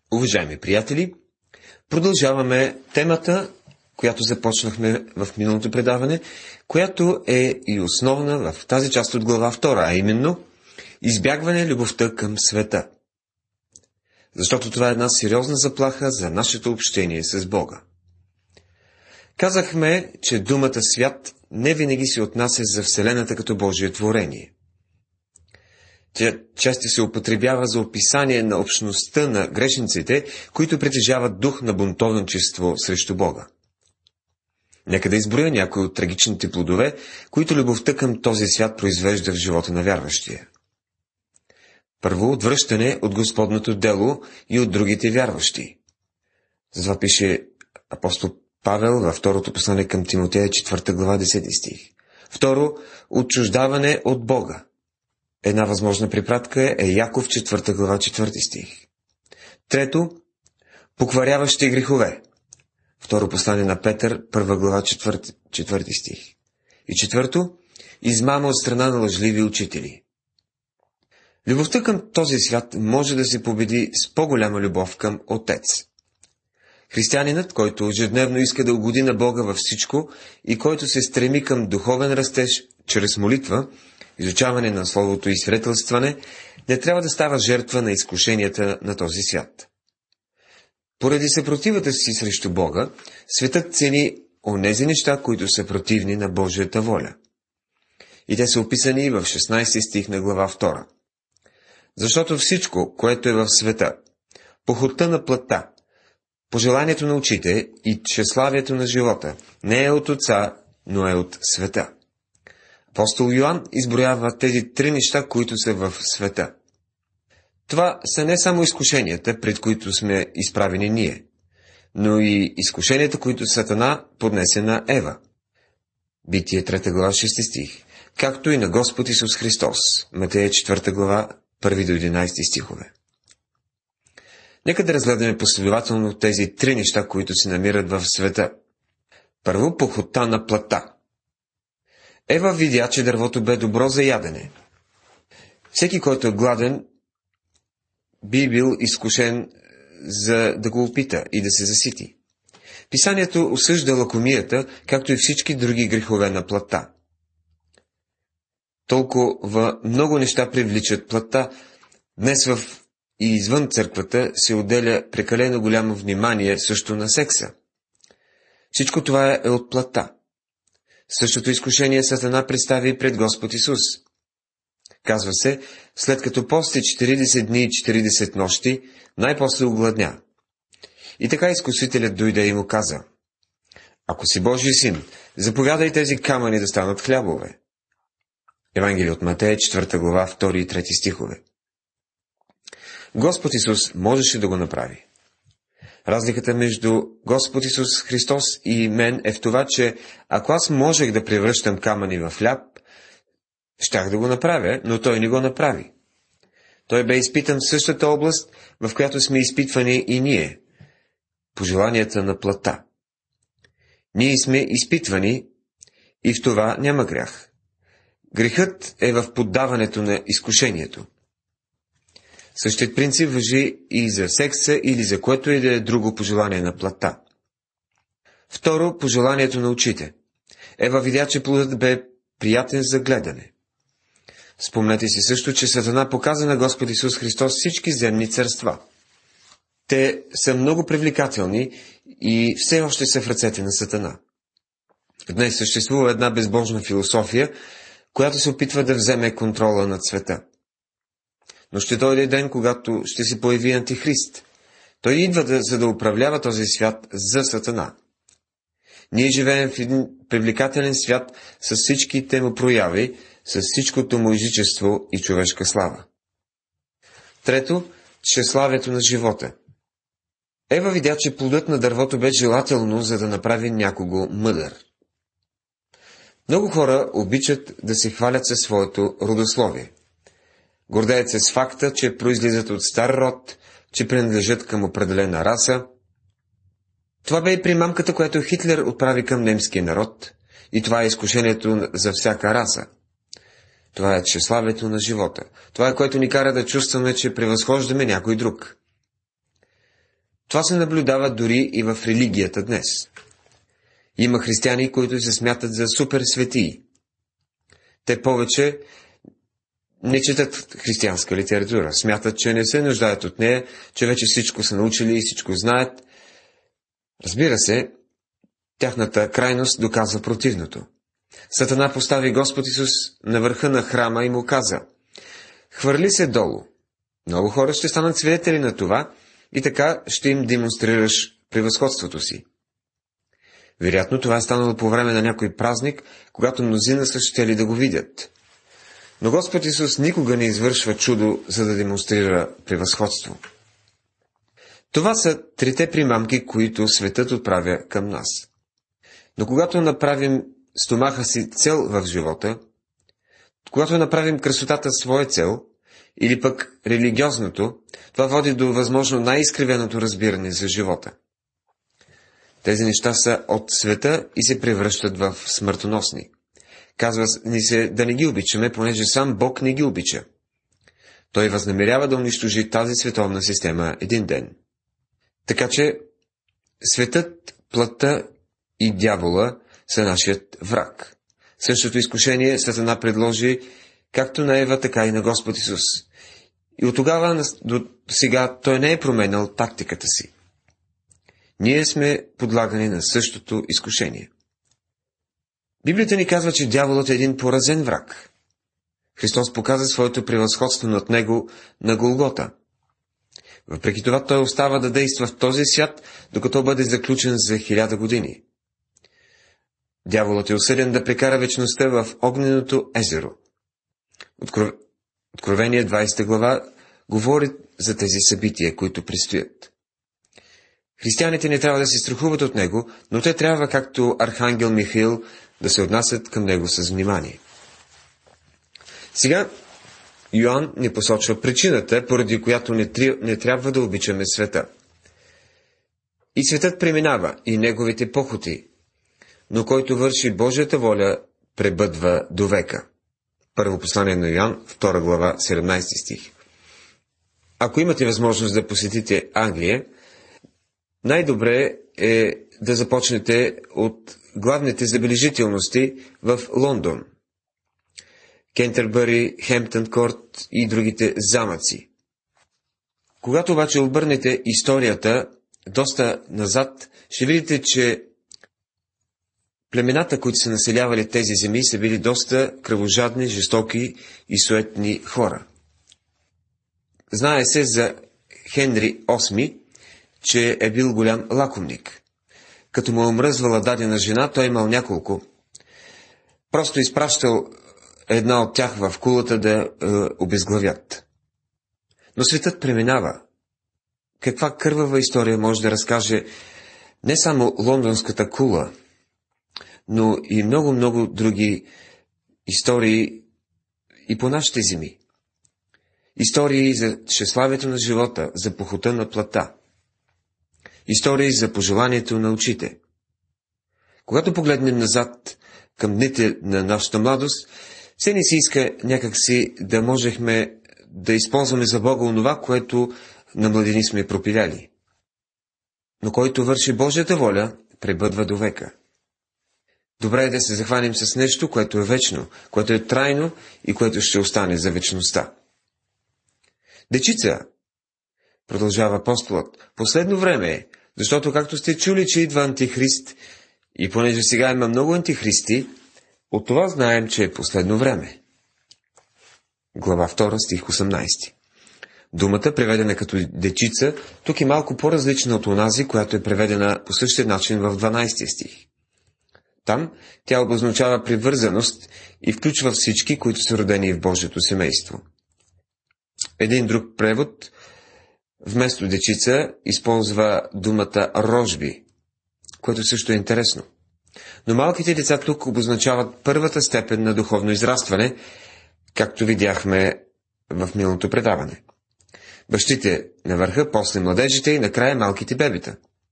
Уважаеми приятели, продължаваме темата, която започнахме в миналото предаване, която е и основна в тази част от глава 2, а именно избягване любовта към света. Защото това е една сериозна заплаха за нашето общение с Бога. Казахме, че думата свят не винаги се отнася за Вселената като Божие творение. Тя често се употребява за описание на общността на грешниците, които притежават дух на бунтовничество срещу Бога. Нека да изброя някои от трагичните плодове, които любовта към този свят произвежда в живота на вярващия. Първо, отвръщане от Господното дело и от другите вярващи. Затова пише апостол Павел във второто послание към Тимотея, 4 глава, 10 стих. Второ, отчуждаване от Бога. Една възможна препратка е Яков, 4 глава, 4 стих. Трето, покваряващи грехове. Второ послание на Петър, 1 глава, 4 стих. И четвърто, измама от страна на лъжливи учители. Любовта към този свят може да се победи с по-голяма любов към Отец. Християнинът, който ежедневно иска да угоди на Бога във всичко и който се стреми към духовен растеж чрез молитва, изучаване на Словото и свидетелстване, не трябва да става жертва на изкушенията на този свят. Поради съпротивата си срещу Бога, светът цени онези неща, които са противни на Божията воля. И те са описани в 16 стих на глава 2. Защото всичко, което е в света, похотта на плътта, пожеланието на очите и тщеславието на живота, не е от Отца, но е от света. Апостол Йоан изброява тези три неща, които са в света. Това са не само изкушенията, пред които сме изправени ние, но и изкушенията, които Сатана поднесе на Ева. Битие 3 глава 6 стих, както и на Господ Исус Христос. Матея 4 глава 1 до 11 стихове. Нека да разгледаме последователно тези три неща, които се намират в света. Първо, похотта на плътта. Ева видя, че дървото бе добро за ядене. Всеки, който е гладен, би бил изкушен за да го опита и да се засити. Писанието осъжда лакомията, както и всички други грехове на плътта. Толкова много неща привличат плътта. Днес и извън църквата се отделя прекалено голямо внимание също на секса. Всичко това е от плътта. Същото изкушение Сатана представи пред Господ Исус. Казва се, след като пости 40 дни и 40 нощи, най-после огладня. И така изкусителят дойде и му каза: ако си Божий син, заповядай тези камъни да станат хлябове. Евангелие от Матея, 4 глава, 2 и 3 стихове. Господ Исус можеше да го направи. Разликата между Господ Исус Христос и мен е в това, че ако аз можех да превръщам камъни в хляб, щях да го направя, но той не го направи. Той бе изпитан в същата област, в която сме изпитвани и ние, пожеланията на плътта. Ние сме изпитвани и в това няма грях. Грехът е в поддаването на изкушението. Същият принцип важи и за секса или за което и да е друго пожелание на плътта. Второ, пожеланието на очите. Ева видя, че плодът бе приятен за гледане. Спомнете си също, че Сатана показа на Господ Исус Христос всички земни царства. Те са много привлекателни и все още са в ръцете на Сатана. Днес съществува една безбожна философия, която се опитва да вземе контрола над света. Но ще дойде ден, когато ще се появи Антихрист. Той идва за да управлява този свят за Сатана. Ние живеем в един привлекателен свят с всичките му прояви, с всичкото му езичество и човешка слава. Трето, тщеславието на живота. Ева видя, че плодът на дървото бе желателно, за да направи някого мъдър. Много хора обичат да се хвалят със своето родословие. Гордеят се с факта, че произлизат от стар род, че принадлежат към определена раса. Това бе и примамката, която Хитлер отправи към немския народ, и това е изкушението за всяка раса. Това е тщеславието на живота. Това е, което ни кара да чувстваме, че превъзхождаме някой друг. Това се наблюдава дори и в религията днес. Има християни, които се смятат за супер светии. Те повече не четат християнска литература. Смятат, че не се нуждаят от нея, че вече всичко са научили и всичко знаят. Разбира се, тяхната крайност доказва противното. Сатана постави Господ Исус на върха на храма и му каза: хвърли се долу. Много хора ще станат свидетели на това и така ще им демонстрираш превъзходството си. Вероятно това е станало по време на някой празник, когато мнозина са щели да го видят. Но Господ Исус никога не извършва чудо, за да демонстрира превъзходство. Това са трите примамки, които светът отправя към нас. Но когато направим стомаха си цел в живота, когато направим красотата своя цел, или пък религиозното, това води до възможно най-изкривеното разбиране за живота. Тези неща са от света и се превръщат в смъртоносни. Казва ни се да не ги обичаме, понеже сам Бог не ги обича. Той възнамерява да унищожи тази световна система един ден. Така че светът, плътта и дявола са нашият враг. Същото изкушение Сатана предложи както на Ева, така и на Господ Исус. И от тогава до сега той не е променял тактиката си. Ние сме подлагани на същото изкушение. Библията ни казва, че дяволът е един поразен враг. Христос показа своето превъзходство над него на Голгота. Въпреки това той остава да действа в този свят, докато бъде заключен за 1000 години. Дяволът е осъден да прекара вечността в огненото езеро. Откровение 20 глава говори за тези събития, които предстоят. Християните не трябва да се страхуват от него, но те трябва, както архангел Михаил, да се отнасят към него с внимание. Сега Йоан ни посочва причината, поради която не трябва да обичаме света. И светът преминава, и неговите похоти, но който върши Божията воля, пребъдва до века. Първо послание на Йоан, 2 глава, 17 стих. Ако имате възможност да посетите Англия, най-добре е да започнете от главните забележителности в Лондон. Кентербъри, Хемптън Корт и другите замъци. Когато обаче обърнете историята доста назад, ще видите, че племената, които са населявали тези земи, са били доста кръвожадни, жестоки и суетни хора. Знае се за Хенри VIII, че е бил голям лакомник. Като му омръзвала дадена жена, той имал няколко. Просто изпращал една от тях в кулата да обезглавят. Но светът преминава. Каква кървава история може да разкаже не само лондонската кула, но и много други истории и по нашите земи. Истории за щеславието на живота, за похота на плътта. Истории за пожеланието на очите. Когато погледнем назад към дните на нашата младост, все не си иска някакси да можехме да използваме за Бога онова, което на младини сме пропиляли. Но който върши Божията воля, пребъдва до века. Добре е да се захванем с нещо, което е вечно, което е трайно и което ще остане за вечността. Дечица, продължава апостолът, последно време е, защото както сте чули, че идва антихрист, и понеже сега има много антихристи, от това знаем, че е последно време. Глава 2, стих 18. Думата, преведена като дечица, тук е малко по-различна от онази, която е преведена по същия начин в 12 стих. Там тя обозначава привързаност и включва всички, които са родени в Божието семейство. Един друг превод, вместо дечица, използва думата рожби, което също е интересно. Но малките деца тук обозначават първата степен на духовно израстване, както видяхме в миналото предаване. Бащите на върха, после младежите и накрая малките бебета.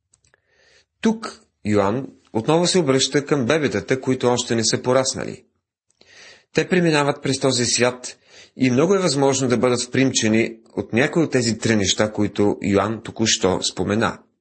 Тук Йоан отново се обръща към бебетата, които още не са пораснали. Те преминават през този свят и много е възможно да бъдат впримчени от някои от тези три неща, които Йоан току-що спомена.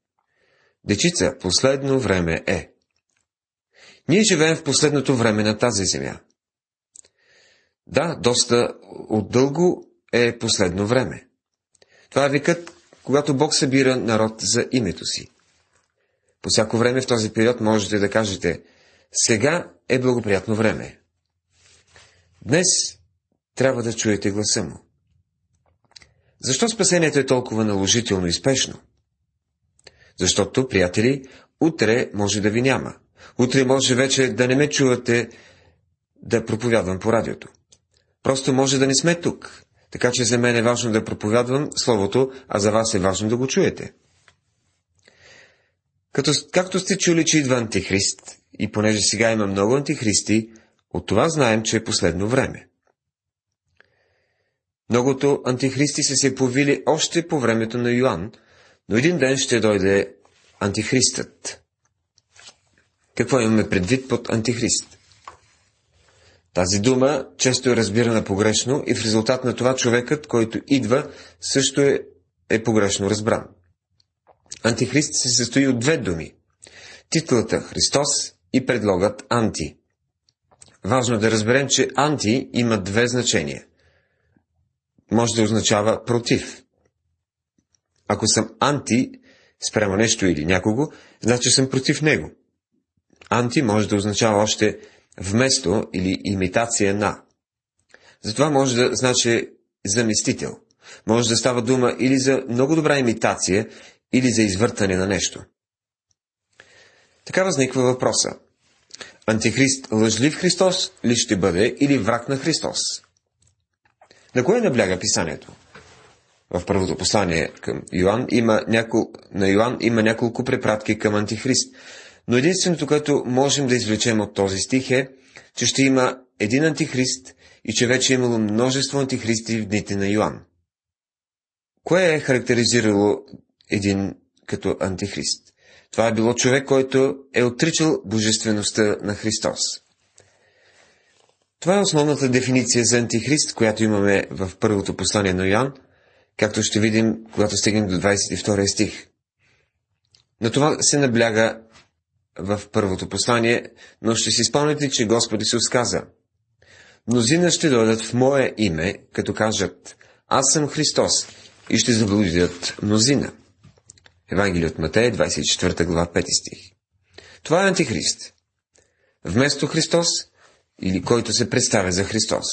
Дечица, последно време е. Ние живеем в последното време на тази земя. Да, доста отдълго е последно време. Това е векът, когато Бог събира народ за името си. По всяко време в този период можете да кажете: сега е благоприятно време. Днес трябва да чуете гласа му. Защо спасението е толкова наложително и спешно? Защото, приятели, утре може да ви няма. Утре може вече да не ме чувате да проповядвам по радиото. Просто може да не сме тук. Така че за мен е важно да проповядвам Словото, а за вас е важно да го чуете. Както сте чули, че идва антихрист, и понеже сега има много антихристи, от това знаем, че е последно време. Многото антихристи са се появили още по времето на Йоан, но един ден ще дойде антихристът. Какво имаме предвид под антихрист? Тази дума често е разбирана погрешно и в резултат на това човекът, който идва, също е погрешно разбран. Антихрист се състои от две думи. Титлата Христос и предлогът анти. Важно да разберем, че анти има две значения. Може да означава против. Ако съм анти спрямо нещо или някого, значи съм против него. Анти може да означава още вместо или имитация на. Затова може да значи заместител. Може да става дума или за много добра имитация, или за извъртане на нещо. Така възниква въпроса: антихрист лъжлив Христос ли ще бъде или враг на Христос? На кое набляга писанието? В първото послание към Йоан има няколко препратки към антихрист, но единственото, което можем да извлечем от този стих е, че ще има един антихрист и че вече е имало множество антихристи в дните на Йоан. Кое е характеризирало един като антихрист? Това е било човек, който е отричал божествеността на Христос. Това е основната дефиниция за антихрист, която имаме в първото послание на Йоан, както ще видим, когато стигнем до 22 стих. На това се набляга в първото послание, но ще си спомните, че Господ Исус каза: мнозина ще дойдат в Мое име, като кажат: аз съм Христос, и ще заблудят мнозина. Евангелие от Матея, 24 глава, 5 стих. Това е антихрист. Вместо Христос, или който се представя за Христос.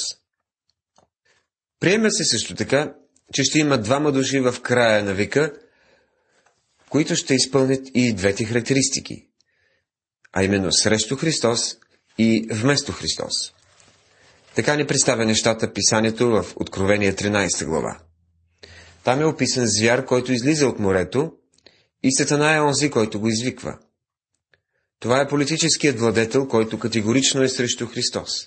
Приема се също така, че ще има двама души в края на века, които ще изпълнят и двете характеристики, а именно срещу Христос и вместо Христос. Така ни представя нещата писанието в Откровение 13 глава. Там е описан звяр, който излиза от морето, и Сатана е онзи, който го извиква. Това е политическият владетел, който категорично е срещу Христос.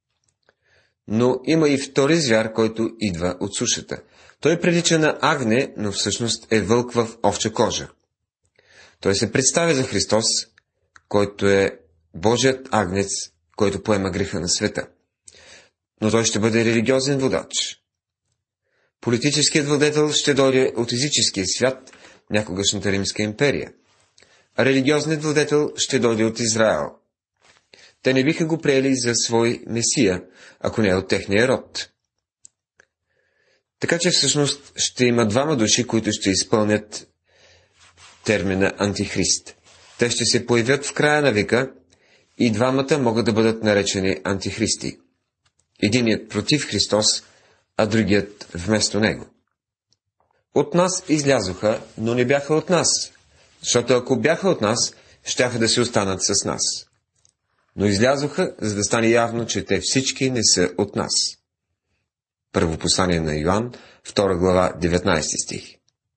Но има и втори звяр, който идва от сушата. Той прилича на агне, но всъщност е вълк в овча кожа. Той се представя за Христос, който е Божият агнец, който поема греха на света. Но той ще бъде религиозен водач. Политическият владетел ще дойде от езическия свят, някогашната Римска империя. А религиозният владетел ще дойде от Израел. Те не биха го приели за свой месия, ако не е от техния род. Така че всъщност ще има двама души, които ще изпълнят термина антихрист. Те ще се появят в края на века и двамата могат да бъдат наречени антихристи. Единият против Христос, а другият вместо него. От нас излязоха, но не бяха от нас, защото ако бяха от нас, щяха да се останат с нас. Но излязоха, за да стане явно, че те всички не са от нас. Първо послание на Йоан, 2 глава, 19 стих.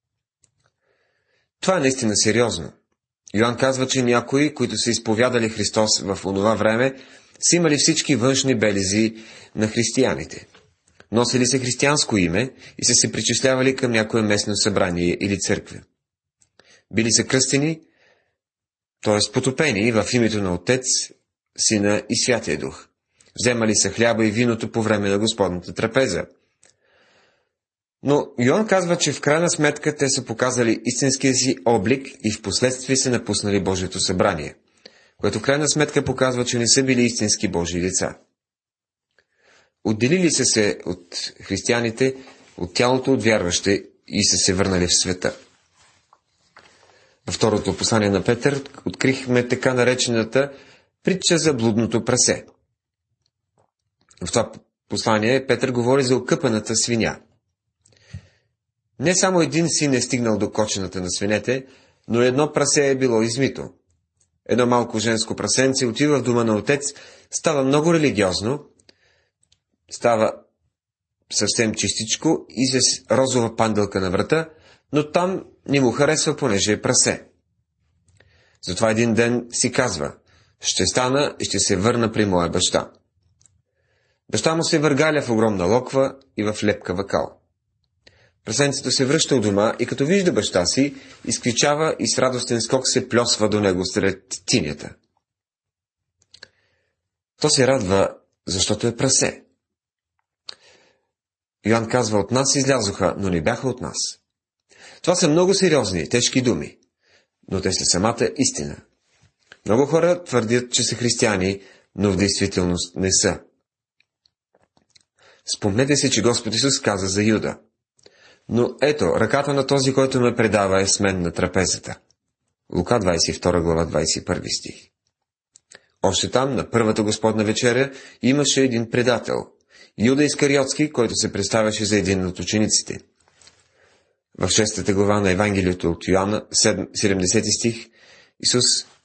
Това е наистина сериозно. Йоан казва, че някои, които са изповядали Христос в онова време, са имали всички външни белези на християните. Носили се християнско име и са се причислявали към някое местно събрание или църква. Били са кръстени, т.е. потопени в името на Отец, Сина и Святия Дух. Вземали са хляба и виното по време на Господната трапеза. Но Йоан казва, че в крайна сметка те са показали истинския си облик и в последствие са напуснали Божието събрание, което в крайна сметка показва, че не са били истински Божии деца. Отделили са се от християните, от тялото от вярващи и са се върнали в света. Във второто послание на Петър открихме така наречената притча за блудното прасе. В това послание Петър говори за окъпаната свиня. Не само един син е стигнал до кочената на свинете, но едно прасе е било измито. Едно малко женско прасенце отива в дома на отец, става много религиозно, става съвсем чистичко и с розова панделка на врата, но там не му харесва, понеже е прасе. Затова един ден си казва: ще стана и ще се върна при моя баща. Баща му се въргаля в огромна локва и в лепкава кал. Прасенцето се връща у дома и като вижда баща си, изкричава и с радостен скок се плесва до него сред тинята. То се радва, защото е прасе. Йоан казва: от нас излязоха, но не бяха от нас. Това са много сериозни, тежки думи, но те са самата истина. Много хора твърдят, че са християни, но в действителност не са. Спомнете си, че Господ Исус каза за Юда: но ето, ръката на този, който ме предава, е с мен на трапезата. Лука 22 глава 21 стих. Още там, на първата Господна вечеря, имаше един предател, Юда Искариотски, който се представяше за един от учениците. В 6 глава на Евангелието от Йоанна, 70 стих, Исус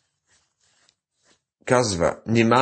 казва: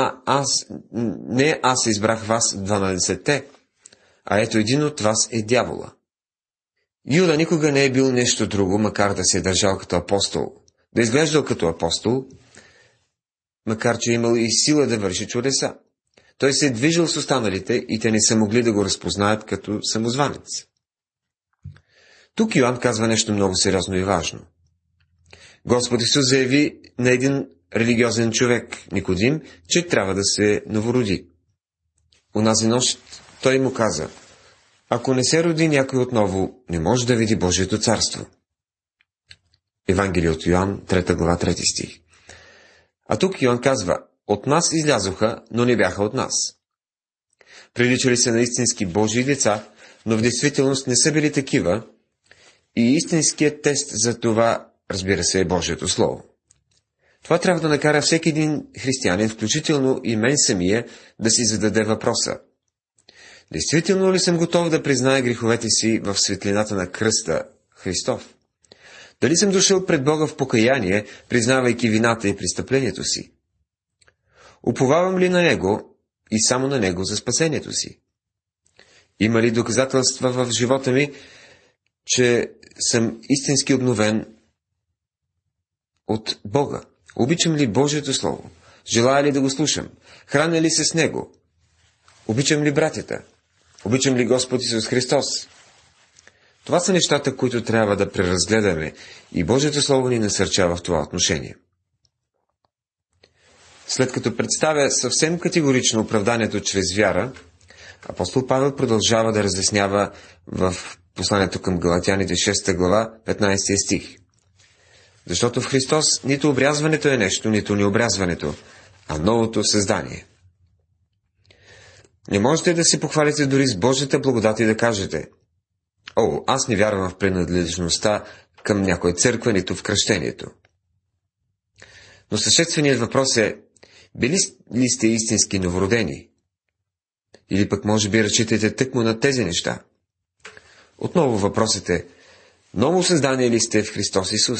не аз избрах вас 12-те, а ето един от вас е дявола. Юда никога не е бил нещо друго, макар да се е държал като апостол, да изглеждал като апостол, макар че е имал и сила да върши чудеса. Той се е движил с останалите и те не са могли да го разпознаят като самозванец. Тук Йоан казва нещо много сериозно и важно. Господ Исус заяви на един религиозен човек, Никодим, че трябва да се новороди. Унази нощ той му каза: ако не се роди някой отново, не може да види Божието царство. Евангелие от Йоан, 3 глава, 3 стих. А тук Йоан казва: от нас излязоха, но не бяха от нас. Приличали се на истински Божии деца, но в действителност не са били такива, и истинският тест за това, разбира се, е Божието Слово. Това трябва да накара всеки един християнин, включително и мен самия, да си зададе въпроса: действително ли съм готов да призная греховете си в светлината на кръста Христов? Дали съм дошъл пред Бога в покаяние, признавайки вината и престъплението си? Уповавам ли на Него и само на Него за спасението си? Има ли доказателства в живота ми, че съм истински обновен от Бога? Обичам ли Божието Слово? Желая ли да го слушам? Храня ли се с Него? Обичам ли братята? Обичам ли Господ Исус Христос? Това са нещата, които трябва да преразгледаме, и Божието Слово ни насърчава в това отношение. След като представя съвсем категорично оправданието чрез вяра, апостол Павел продължава да разяснява в посланието към Галатяните 6 глава 15 стих. Защото в Христос нито обрязването е нещо, нито необрязването, а новото създание. Не можете да се похвалите дори с Божията благодат и да кажете: аз не вярвам в принадлежността към някоя църква, нито в кръщението. Но същественият въпрос е: били ли сте истински новородени? Или пък може би разчитате тъкмо на тези неща? Отново въпросът е: ново създание ли сте в Христос Исус?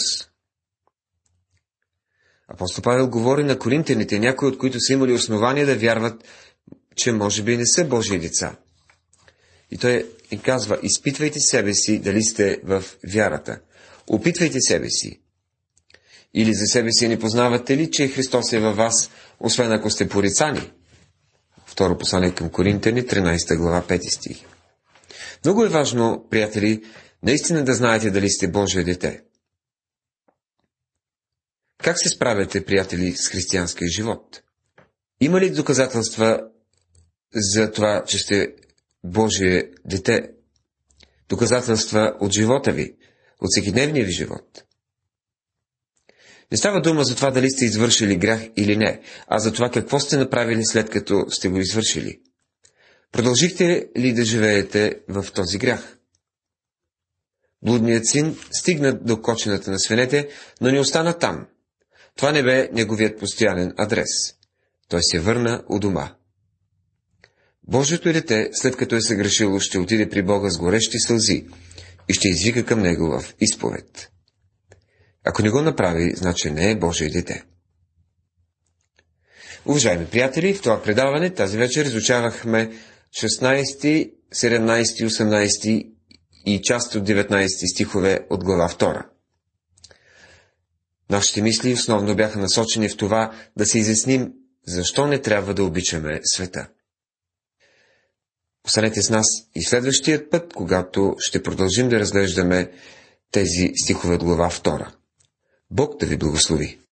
Апостол Павел говори на коринтяните, някои от които са имали основания да вярват, че може би не са Божии деца. И той им казва: изпитвайте себе си дали сте в вярата. Опитвайте себе си. Или за себе си не познавате ли, че Христос е във вас, освен ако сте порицани? Второ послание към Коринтяни, 13 глава, 5 стих. Много е важно, приятели, наистина да знаете дали сте Божие дете. Как се справяте, приятели, с християнския живот? Има ли доказателства за това, че сте Божие дете? доказателства от живота ви, от всекидневния ви живот. Не става дума за това дали сте извършили грях или не, а за това какво сте направили след като сте го извършили. Продължихте ли да живеете в този грях? Блудният син стигна до кочината на свинете, но не остана там. Това не бе неговият постоянен адрес. Той се върна у дома. Божието дете, след като е съгрешило, ще отиде при Бога с горещи сълзи и ще извика към него в изповед. Ако не го направи, значи не е Божие дете. Уважаеми приятели, в това предаване тази вечер изучавахме 16, 17, 18 и част от 19 стихове от глава 2. Нашите мисли основно бяха насочени в това да се изясним защо не трябва да обичаме света. Останете с нас и следващият път, когато ще продължим да разглеждаме тези стихове от глава 2. Бог да ви благослови!